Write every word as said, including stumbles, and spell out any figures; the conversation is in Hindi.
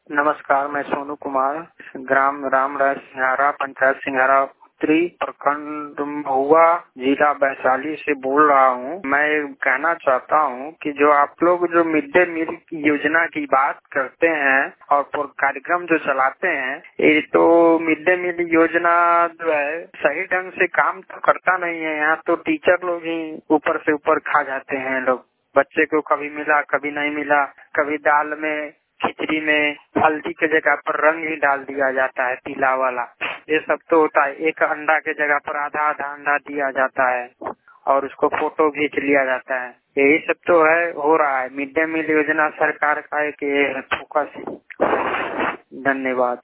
नमस्कार, मैं सोनू कुमार, ग्राम रामराय सिंघारा, पंचायत सिंघारा उत्तरी, प्रखंड महुआ, जिला वैशाली से बोल रहा हूँ। मैं कहना चाहता हूँ कि जो आप लोग जो मिड डे मील की योजना की बात करते हैं और कार्यक्रम जो चलाते हैं, ये तो मिड डे मील योजना जो है सही ढंग से काम तो करता नहीं है। यहाँ तो टीचर लोग ही ऊपर से ऊपर खा जाते हैं। लोग बच्चे को कभी मिला कभी नहीं मिला, कभी दाल में खिचड़ी में हल्दी के जगह पर रंग ही डाल दिया जाता है पीला वाला। ये सब तो होता है। एक अंडा के जगह पर आधा आधा अंडा दिया जाता है और उसको फोटो खींच लिया जाता है। यही सब तो है हो रहा है। मिड डे मील योजना सरकार का एक ये फोकस है। धन्यवाद।